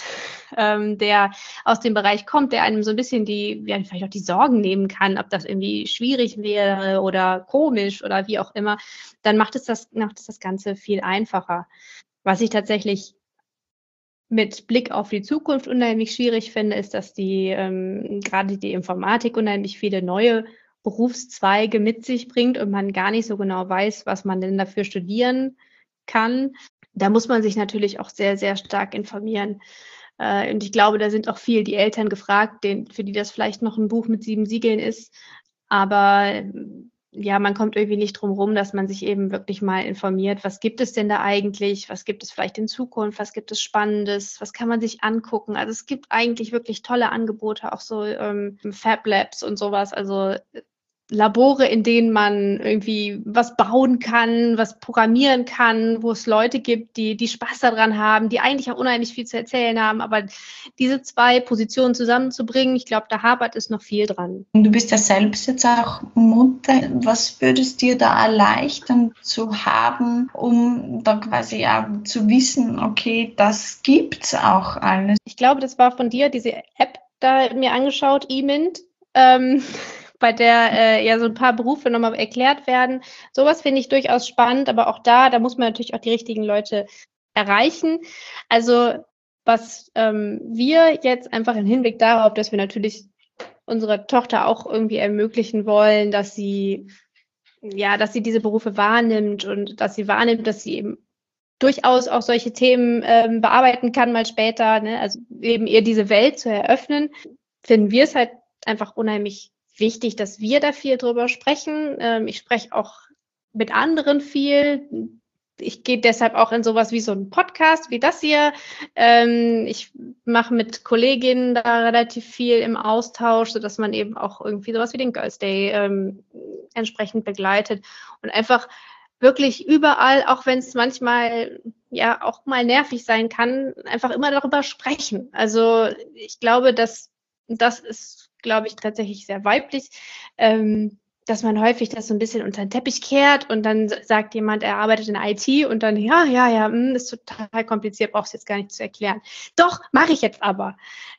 A: der aus dem Bereich kommt, der einem so ein bisschen vielleicht auch die Sorgen nehmen kann, ob das irgendwie schwierig wäre oder komisch oder wie auch immer, dann macht es das Ganze viel einfacher. Was ich tatsächlich mit Blick auf die Zukunft unheimlich schwierig finde, ist, dass gerade die Informatik unheimlich viele neue Berufszweige mit sich bringt und man gar nicht so genau weiß, was man denn dafür studieren kann. Da muss man sich natürlich auch sehr, sehr stark informieren. Und ich glaube, da sind auch viel die Eltern gefragt, für die das vielleicht noch ein Buch mit 7 Siegeln ist. Aber ja, man kommt irgendwie nicht drum rum, dass man sich eben wirklich mal informiert, was gibt es denn da eigentlich, was gibt es vielleicht in Zukunft, was gibt es Spannendes, was kann man sich angucken. Also es gibt eigentlich wirklich tolle Angebote, auch so Fab Labs und sowas, also Labore, in denen man irgendwie was bauen kann, was programmieren kann, wo es Leute gibt, die Spaß daran haben, die eigentlich auch unheimlich viel zu erzählen haben. Aber diese 2 Positionen zusammenzubringen, ich glaube, da hapert es noch viel dran.
C: Du bist ja selbst jetzt auch Mutter. Was würdest dir da erleichtern zu haben, um da quasi auch zu wissen, okay, das gibt's auch alles?
A: Ich glaube, das war von dir, diese App da mir angeschaut, eMint. Bei der so ein paar Berufe nochmal erklärt werden. Sowas finde ich durchaus spannend, aber auch da muss man natürlich auch die richtigen Leute erreichen. Also was wir jetzt einfach im Hinblick darauf, dass wir natürlich unserer Tochter auch irgendwie ermöglichen wollen, dass sie diese Berufe wahrnimmt und dass sie wahrnimmt, dass sie eben durchaus auch solche Themen bearbeiten kann mal später, ne? Also eben ihr diese Welt zu eröffnen, finden wir es halt einfach unheimlich wichtig, dass wir da viel drüber sprechen. Ich spreche auch mit anderen viel. Ich gehe deshalb auch in sowas wie so einen Podcast wie das hier. Ich mache mit Kolleginnen da relativ viel im Austausch, sodass man eben auch irgendwie sowas wie den Girls Day entsprechend begleitet und einfach wirklich überall, auch wenn es manchmal ja auch mal nervig sein kann, einfach immer darüber sprechen. Also ich glaube, das ist, glaube ich, tatsächlich sehr weiblich, dass man häufig das so ein bisschen unter den Teppich kehrt und dann sagt jemand, er arbeitet in IT und dann, ist total kompliziert, brauchst du jetzt gar nicht zu erklären. Doch, mache ich jetzt aber.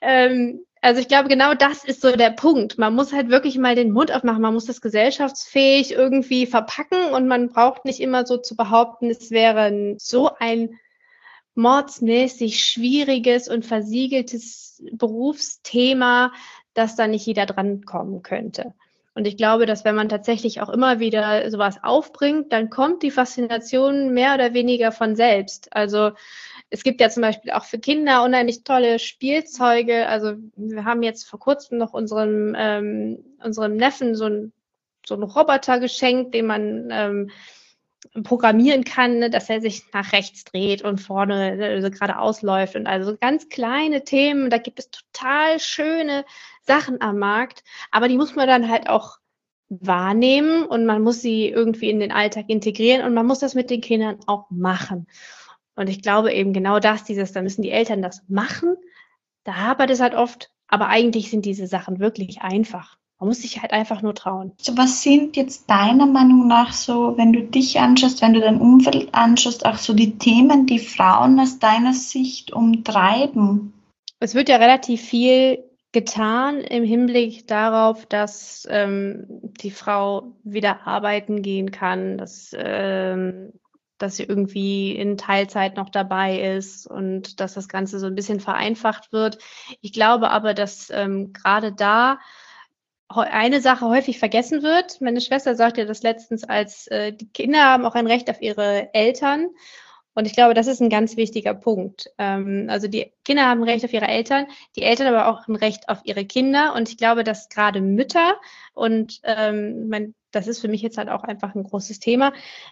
A: Also ich glaube, genau das ist so der Punkt. Man muss halt wirklich mal den Mund aufmachen, man muss das gesellschaftsfähig irgendwie verpacken und man braucht nicht immer so zu behaupten, es wäre so ein mordsmäßig schwieriges und versiegeltes Berufsthema, dass da nicht jeder dran kommen könnte. Und ich glaube, dass wenn man tatsächlich auch immer wieder sowas aufbringt, dann kommt die Faszination mehr oder weniger von selbst. Also es gibt ja zum Beispiel auch für Kinder unheimlich tolle Spielzeuge. Also wir haben jetzt vor kurzem noch unserem Neffen so einen Roboter geschenkt, den man programmieren kann, ne, dass er sich nach rechts dreht und vorne also geradeaus läuft. Und also ganz kleine Themen, da gibt es total schöne Sachen am Markt, aber die muss man dann halt auch wahrnehmen und man muss sie irgendwie in den Alltag integrieren und man muss das mit den Kindern auch machen. Und ich glaube eben genau das, da müssen die Eltern das machen, da hapert es halt oft, aber eigentlich sind diese Sachen wirklich einfach. Man muss sich halt einfach nur trauen.
C: So, was sind jetzt deiner Meinung nach so, wenn du dich anschaust, wenn du dein Umfeld anschaust, auch so die Themen, die Frauen aus deiner Sicht umtreiben?
A: Es wird ja relativ viel getan im Hinblick darauf, dass die Frau wieder arbeiten gehen kann, dass sie irgendwie in Teilzeit noch dabei ist und dass das Ganze so ein bisschen vereinfacht wird. Ich glaube aber, dass gerade da eine Sache häufig vergessen wird. Meine Schwester sagte das letztens, als die Kinder haben auch ein Recht auf ihre Eltern. Und ich glaube, das ist ein ganz wichtiger Punkt. Also die Kinder haben ein Recht auf ihre Eltern, die Eltern aber auch ein Recht auf ihre Kinder. Und ich glaube, dass gerade Mütter, und das ist für mich jetzt halt auch einfach ein großes Thema,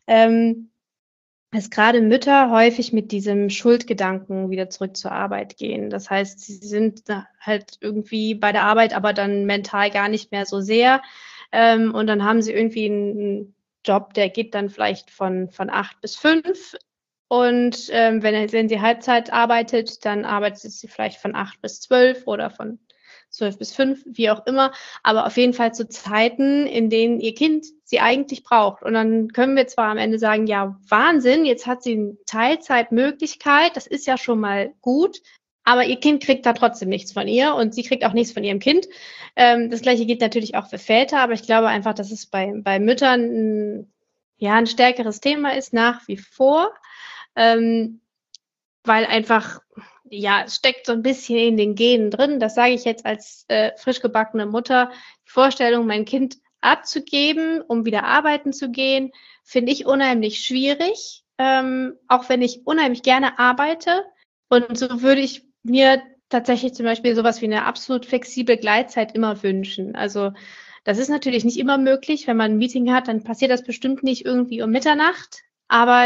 A: dass gerade Mütter häufig mit diesem Schuldgedanken wieder zurück zur Arbeit gehen. Das heißt, sie sind halt irgendwie bei der Arbeit, aber dann mental gar nicht mehr so sehr. Und dann haben sie irgendwie einen Job, der geht dann vielleicht von 8 bis 5. Und wenn sie Halbzeit arbeitet, dann arbeitet sie vielleicht von 8 bis 12 oder von 12 bis 5, wie auch immer, aber auf jeden Fall zu Zeiten, in denen ihr Kind sie eigentlich braucht. Und dann können wir zwar am Ende sagen, ja, Wahnsinn, jetzt hat sie eine Teilzeitmöglichkeit, das ist ja schon mal gut, aber ihr Kind kriegt da trotzdem nichts von ihr und sie kriegt auch nichts von ihrem Kind. Das Gleiche gilt natürlich auch für Väter, aber ich glaube einfach, dass es bei Müttern ein stärkeres Thema ist nach wie vor, weil einfach es steckt so ein bisschen in den Genen drin. Das sage ich jetzt als frisch gebackene Mutter. Die Vorstellung, mein Kind abzugeben, um wieder arbeiten zu gehen, finde ich unheimlich schwierig, auch wenn ich unheimlich gerne arbeite. Und so würde ich mir tatsächlich zum Beispiel sowas wie eine absolut flexible Gleitzeit immer wünschen. Also das ist natürlich nicht immer möglich. Wenn man ein Meeting hat, dann passiert das bestimmt nicht irgendwie um Mitternacht. Aber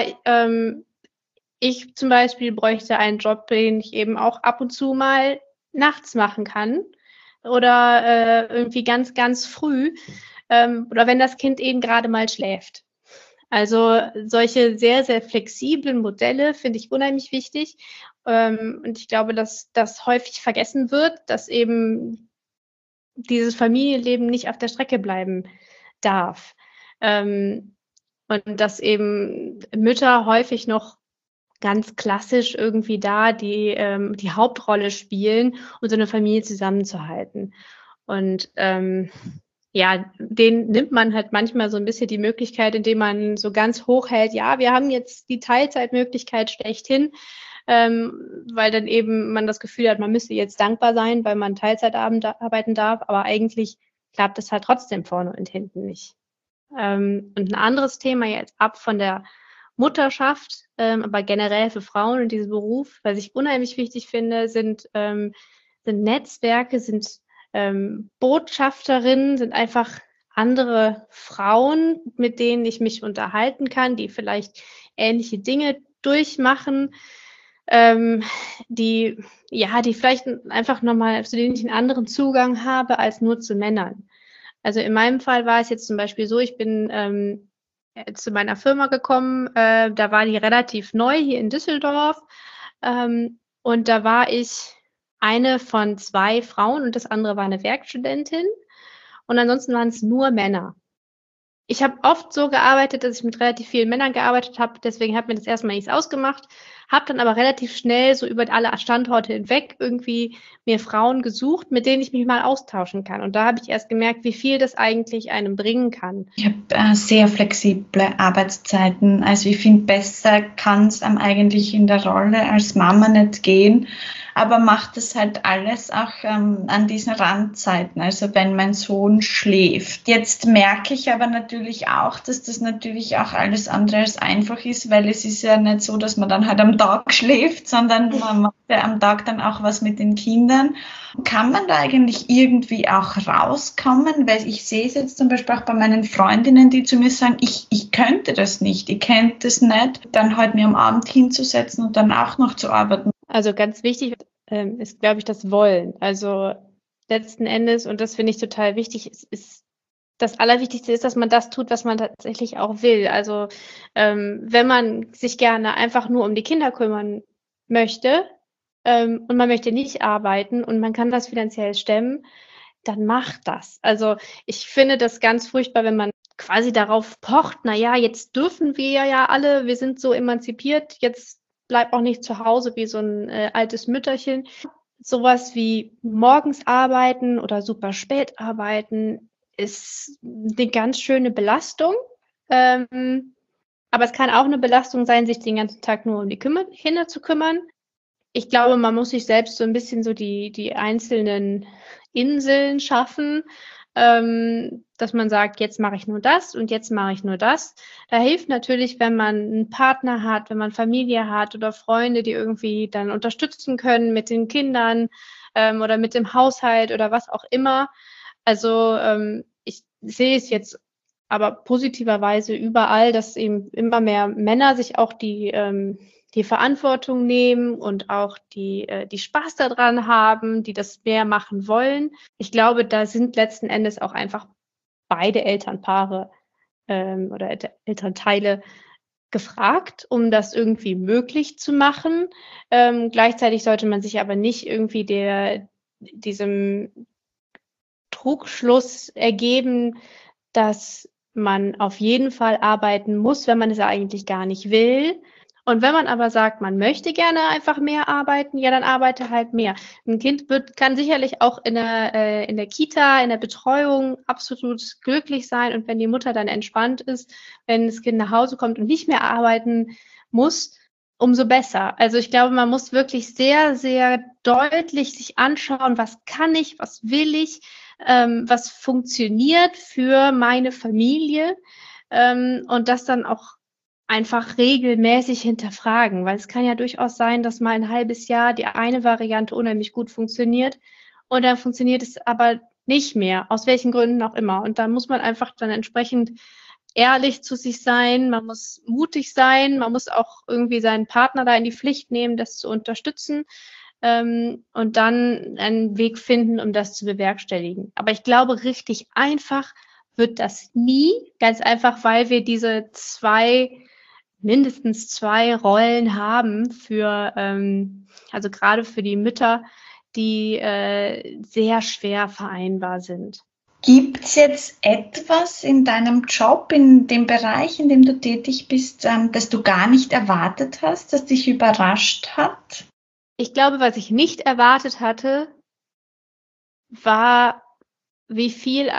A: ich zum Beispiel bräuchte einen Job, den ich eben auch ab und zu mal nachts machen kann oder irgendwie ganz, ganz früh oder wenn das Kind eben gerade mal schläft. Also solche sehr, sehr flexiblen Modelle finde ich unheimlich wichtig und ich glaube, dass das häufig vergessen wird, dass eben dieses Familienleben nicht auf der Strecke bleiben darf und dass eben Mütter häufig noch ganz klassisch irgendwie da die Hauptrolle spielen und so eine Familie zusammenzuhalten. Und denen nimmt man halt manchmal so ein bisschen die Möglichkeit, indem man so ganz hoch hält, ja, wir haben jetzt die Teilzeitmöglichkeit schlechthin, weil dann eben man das Gefühl hat, man müsste jetzt dankbar sein, weil man Teilzeit arbeiten darf, aber eigentlich klappt es halt trotzdem vorne und hinten nicht. Und ein anderes Thema jetzt ab von der Mutterschaft, aber generell für Frauen in diesem Beruf, was ich unheimlich wichtig finde, sind Netzwerke, sind Botschafterinnen, sind einfach andere Frauen, mit denen ich mich unterhalten kann, die vielleicht ähnliche Dinge durchmachen, die vielleicht einfach nochmal, zu denen ich einen anderen Zugang habe als nur zu Männern. Also in meinem Fall war es jetzt zum Beispiel so, ich bin zu meiner Firma gekommen, da war die relativ neu hier in Düsseldorf und da war ich eine von 2 Frauen und das andere war eine Werkstudentin und ansonsten waren es nur Männer. Ich habe oft so gearbeitet, dass ich mit relativ vielen Männern gearbeitet habe, deswegen hat mir das erstmal nichts ausgemacht, habe dann aber relativ schnell so über alle Standorte hinweg irgendwie mir Frauen gesucht, mit denen ich mich mal austauschen kann. Und da habe ich erst gemerkt, wie viel das eigentlich einem bringen kann.
C: Ich habe sehr flexible Arbeitszeiten. Also ich finde, besser kann es einem eigentlich in der Rolle als Mama nicht gehen, aber macht es halt alles auch an diesen Randzeiten, also wenn mein Sohn schläft. Jetzt merke ich aber natürlich auch, dass das natürlich auch alles andere als einfach ist, weil es ist ja nicht so, dass man dann halt am Tag schläft, sondern man macht ja am Tag dann auch was mit den Kindern. Kann man da eigentlich irgendwie auch rauskommen? Weil ich sehe es jetzt zum Beispiel auch bei meinen Freundinnen, die zu mir sagen, ich könnte das nicht, ich könnte das nicht, dann halt mir am Abend hinzusetzen und dann auch noch zu arbeiten.
A: Also ganz wichtig ist, glaube ich, das Wollen. Also letzten Endes, und das finde ich total wichtig, ist das Allerwichtigste ist, dass man das tut, was man tatsächlich auch will. Also wenn man sich gerne einfach nur um die Kinder kümmern möchte und man möchte nicht arbeiten und man kann das finanziell stemmen, dann macht das. Also ich finde das ganz furchtbar, wenn man quasi darauf pocht, naja, jetzt dürfen wir ja alle, wir sind so emanzipiert, jetzt bleib auch nicht zu Hause wie so ein altes Mütterchen. Sowas wie morgens arbeiten oder super spät arbeiten ist eine ganz schöne Belastung. Aber es kann auch eine Belastung sein, sich den ganzen Tag nur um die Kinder zu kümmern. Ich glaube, man muss sich selbst so ein bisschen so die einzelnen Inseln schaffen, dass man sagt, jetzt mache ich nur das und jetzt mache ich nur das. Da hilft natürlich, wenn man einen Partner hat, wenn man Familie hat oder Freunde, die irgendwie dann unterstützen können mit den Kindern oder mit dem Haushalt oder was auch immer. Also ich sehe es jetzt aber positiverweise überall, dass eben immer mehr Männer sich auch die Verantwortung nehmen und auch die Spaß daran haben, die das mehr machen wollen. Ich glaube, da sind letzten Endes auch einfach beide Elternpaare oder Elternteile gefragt, um das irgendwie möglich zu machen. Gleichzeitig sollte man sich aber nicht irgendwie diesem Trugschluss ergeben, dass man auf jeden Fall arbeiten muss, wenn man es eigentlich gar nicht will. Und wenn man aber sagt, man möchte gerne einfach mehr arbeiten, ja, dann arbeite halt mehr. Ein Kind kann sicherlich auch in der Kita, in der Betreuung absolut glücklich sein. Und wenn die Mutter dann entspannt ist, wenn das Kind nach Hause kommt und nicht mehr arbeiten muss, umso besser. Also ich glaube, man muss wirklich sehr, sehr deutlich sich anschauen, was kann ich, was will ich, was funktioniert für meine Familie und das dann auch einfach regelmäßig hinterfragen, weil es kann ja durchaus sein, dass mal ein halbes Jahr die eine Variante unheimlich gut funktioniert und dann funktioniert es aber nicht mehr, aus welchen Gründen auch immer. Und da muss man einfach dann entsprechend ehrlich zu sich sein, man muss mutig sein, man muss auch irgendwie seinen Partner da in die Pflicht nehmen, das zu unterstützen und dann einen Weg finden, um das zu bewerkstelligen. Aber ich glaube, richtig einfach wird das nie, ganz einfach, weil wir diese mindestens zwei Rollen haben für, also gerade für die Mütter, die sehr schwer vereinbar sind.
C: Gibt es jetzt etwas in deinem Job, in dem Bereich, in dem du tätig bist, das du gar nicht erwartet hast, das dich überrascht hat?
A: Ich glaube, was ich nicht erwartet hatte, war, wie viel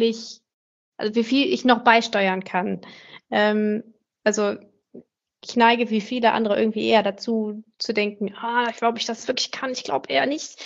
A: ich noch beisteuern kann. Also ich neige wie viele andere irgendwie eher dazu zu denken, ich glaube, ich das wirklich kann, ich glaube eher nicht.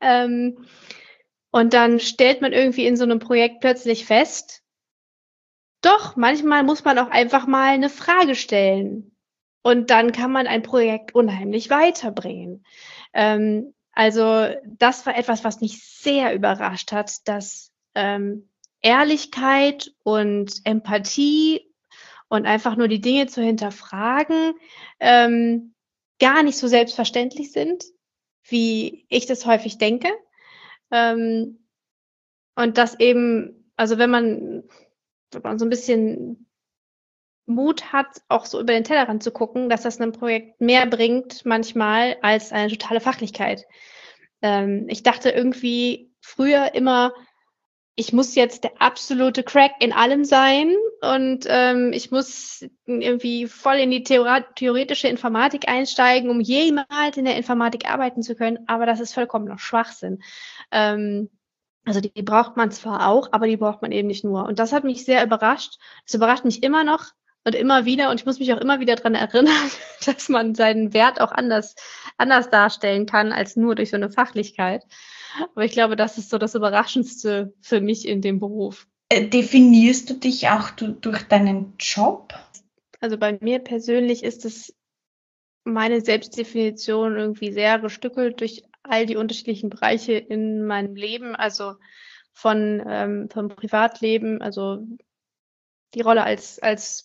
A: Und dann stellt man irgendwie in so einem Projekt plötzlich fest, doch, manchmal muss man auch einfach mal eine Frage stellen. Und dann kann man ein Projekt unheimlich weiterbringen. Also das war etwas, was mich sehr überrascht hat, dass Ehrlichkeit und Empathie und einfach nur die Dinge zu hinterfragen gar nicht so selbstverständlich sind, wie ich das häufig denke. Und das eben, also wenn man so ein bisschen Mut hat, auch so über den Tellerrand zu gucken, dass das einem Projekt mehr bringt manchmal als eine totale Fachlichkeit. Ich dachte irgendwie früher immer, ich muss jetzt der absolute Crack in allem sein und ich muss irgendwie voll in die theoretische Informatik einsteigen, um jemals in der Informatik arbeiten zu können. Aber das ist vollkommener Schwachsinn. Also die braucht man zwar auch, aber die braucht man eben nicht nur. Und das hat mich sehr überrascht. Das überrascht mich immer noch und immer wieder. Und ich muss mich auch immer wieder daran erinnern, dass man seinen Wert auch anders darstellen kann, als nur durch so eine Fachlichkeit. Aber ich glaube, das ist so das Überraschendste für mich in dem Beruf.
C: Definierst du dich auch durch deinen Job?
A: Also bei mir persönlich ist es meine Selbstdefinition irgendwie sehr gestückelt durch all die unterschiedlichen Bereiche in meinem Leben, also vom Privatleben, also die Rolle als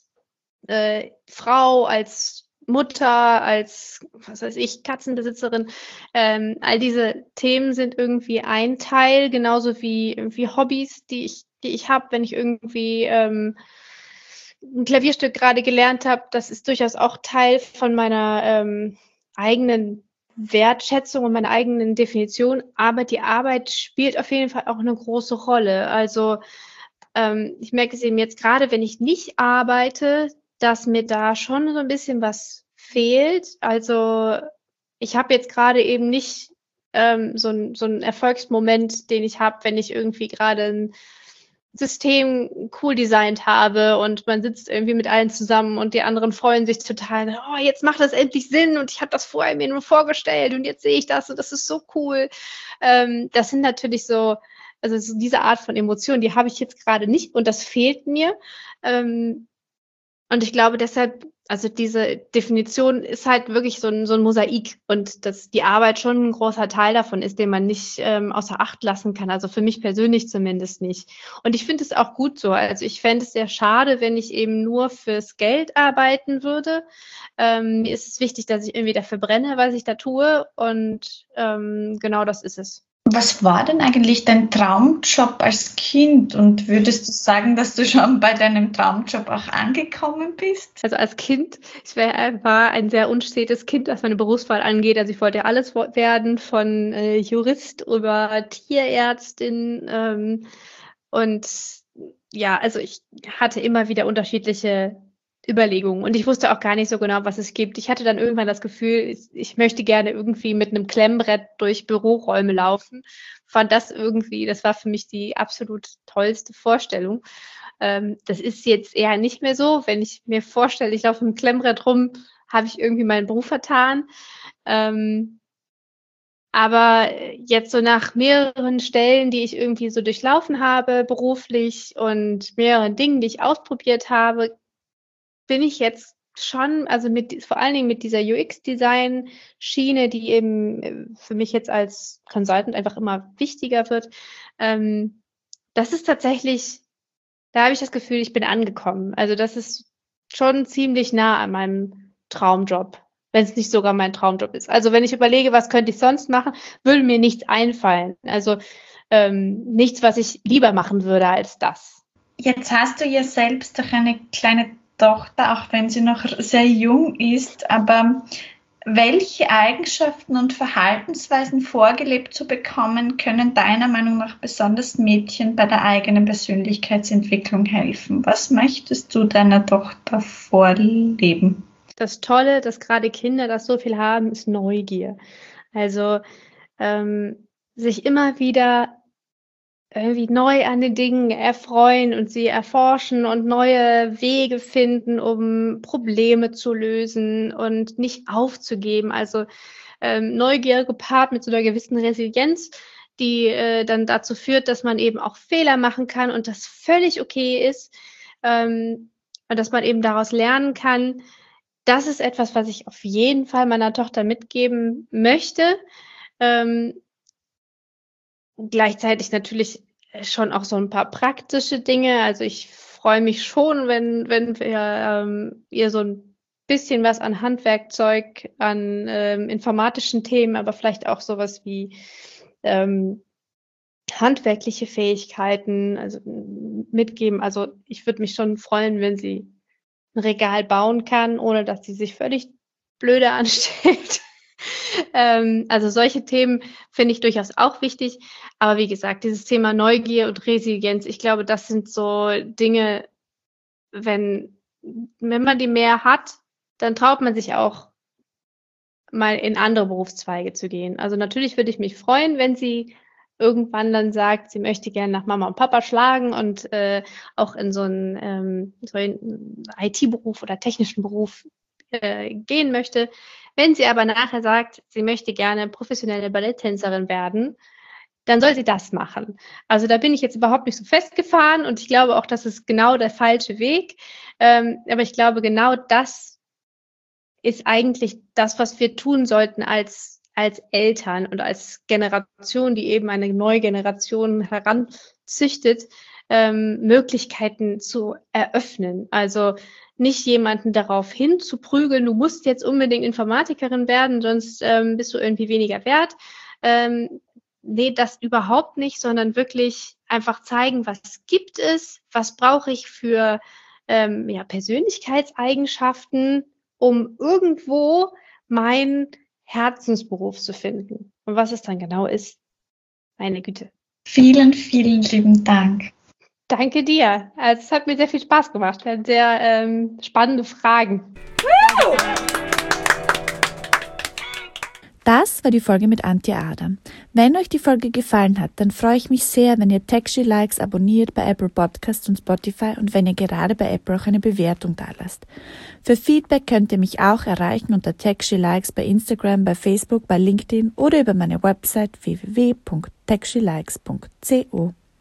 A: Frau, als Mutter, als, was weiß ich, Katzenbesitzerin. All diese Themen sind irgendwie ein Teil, genauso wie irgendwie Hobbys, die ich habe, wenn ich irgendwie ein Klavierstück gerade gelernt habe. Das ist durchaus auch Teil von meiner eigenen Wertschätzung und meiner eigenen Definition. Aber die Arbeit spielt auf jeden Fall auch eine große Rolle. Also ich merke es eben jetzt gerade, wenn ich nicht arbeite, dass mir da schon so ein bisschen was fehlt. Also ich habe jetzt gerade eben nicht so einen Erfolgsmoment, den ich habe, wenn ich irgendwie gerade ein System cool designt habe und man sitzt irgendwie mit allen zusammen und die anderen freuen sich total. Oh, jetzt macht das endlich Sinn und ich habe das vorher mir nur vorgestellt und jetzt sehe ich das und das ist so cool. Das sind natürlich so, also so diese Art von Emotionen, die habe ich jetzt gerade nicht und das fehlt mir. Und ich glaube deshalb, also diese Definition ist halt wirklich so ein Mosaik und dass die Arbeit schon ein großer Teil davon ist, den man nicht außer Acht lassen kann. Also für mich persönlich zumindest nicht. Und ich finde es auch gut so. Also ich fände es sehr schade, wenn ich eben nur fürs Geld arbeiten würde. Mir ist es wichtig, dass ich irgendwie dafür brenne, was ich da tue. Und genau das ist es.
C: Was war denn eigentlich dein Traumjob als Kind? Und würdest du sagen, dass du schon bei deinem Traumjob auch angekommen bist?
A: Also als Kind, war ein sehr unstetes Kind, was meine Berufswahl angeht. Also ich wollte ja alles werden, von Jurist über Tierärztin. Und ja, also ich hatte immer wieder unterschiedliche Überlegungen und ich wusste auch gar nicht so genau, was es gibt. Ich hatte dann irgendwann das Gefühl, ich möchte gerne irgendwie mit einem Klemmbrett durch Büroräume laufen. Fand das war für mich die absolut tollste Vorstellung. Das ist jetzt eher nicht mehr so. Wenn ich mir vorstelle, ich laufe mit dem Klemmbrett rum, habe ich irgendwie meinen Beruf vertan. Aber jetzt so nach mehreren Stellen, die ich irgendwie so durchlaufen habe, beruflich und mehreren Dingen, die ich ausprobiert habe, bin ich jetzt schon, also vor allen Dingen mit dieser UX-Design-Schiene, die eben für mich jetzt als Consultant einfach immer wichtiger wird. Das ist tatsächlich, da habe ich das Gefühl, ich bin angekommen. Also das ist schon ziemlich nah an meinem Traumjob, wenn es nicht sogar mein Traumjob ist. Also wenn ich überlege, was könnte ich sonst machen, würde mir nichts einfallen. Also nichts, was ich lieber machen würde als das.
C: Jetzt hast du ja selbst doch eine kleine Tochter, auch wenn sie noch sehr jung ist, aber welche Eigenschaften und Verhaltensweisen vorgelebt zu bekommen, können deiner Meinung nach besonders Mädchen bei der eigenen Persönlichkeitsentwicklung helfen? Was möchtest du deiner Tochter vorleben?
A: Das Tolle, dass gerade Kinder das so viel haben, ist Neugier. Also sich immer wieder irgendwie neu an den Dingen erfreuen und sie erforschen und neue Wege finden, um Probleme zu lösen und nicht aufzugeben. Also Neugier gepaart mit so einer gewissen Resilienz, die dann dazu führt, dass man eben auch Fehler machen kann und das völlig okay ist und dass man eben daraus lernen kann. Das ist etwas, was ich auf jeden Fall meiner Tochter mitgeben möchte. Gleichzeitig natürlich schon auch so ein paar praktische Dinge. Also ich freue mich schon, wenn wir ihr so ein bisschen was an Handwerkzeug, an informatischen Themen, aber vielleicht auch sowas wie handwerkliche Fähigkeiten also mitgeben. Also ich würde mich schon freuen, wenn sie ein Regal bauen kann, ohne dass sie sich völlig blöde anstellt. Also solche Themen finde ich durchaus auch wichtig. Aber wie gesagt, dieses Thema Neugier und Resilienz, ich glaube, das sind so Dinge, wenn man die mehr hat, dann traut man sich auch mal in andere Berufszweige zu gehen. Also natürlich würde ich mich freuen, wenn sie irgendwann dann sagt, sie möchte gerne nach Mama und Papa schlagen und auch in so einen IT-Beruf oder technischen Beruf gehen möchte. Wenn sie aber nachher sagt, sie möchte gerne professionelle Balletttänzerin werden, dann soll sie das machen. Also da bin ich jetzt überhaupt nicht so festgefahren und ich glaube auch, das ist genau der falsche Weg. Aber ich glaube, genau das ist eigentlich das, was wir tun sollten als Eltern und als Generation, die eben eine neue Generation heranzüchtet, Möglichkeiten zu eröffnen. Also nicht jemanden darauf hinzuprügeln, du musst jetzt unbedingt Informatikerin werden, sonst bist du irgendwie weniger wert. Nee, das überhaupt nicht, sondern wirklich einfach zeigen, was gibt es, was brauche ich für Persönlichkeitseigenschaften, um irgendwo meinen Herzensberuf zu finden. Und was es dann genau ist, meine Güte.
C: Vielen, vielen lieben Dank.
A: Danke dir. Also, es hat mir sehr viel Spaß gemacht. Wir hatten sehr spannende Fragen.
B: Das war die Folge mit Antje Adam. Wenn euch die Folge gefallen hat, dann freue ich mich sehr, wenn ihr TechSheLikes abonniert bei Apple Podcasts und Spotify und wenn ihr gerade bei Apple auch eine Bewertung dalasst. Für Feedback könnt ihr mich auch erreichen unter TechSheLikes bei Instagram, bei Facebook, bei LinkedIn oder über meine Website www.techshelikes.co.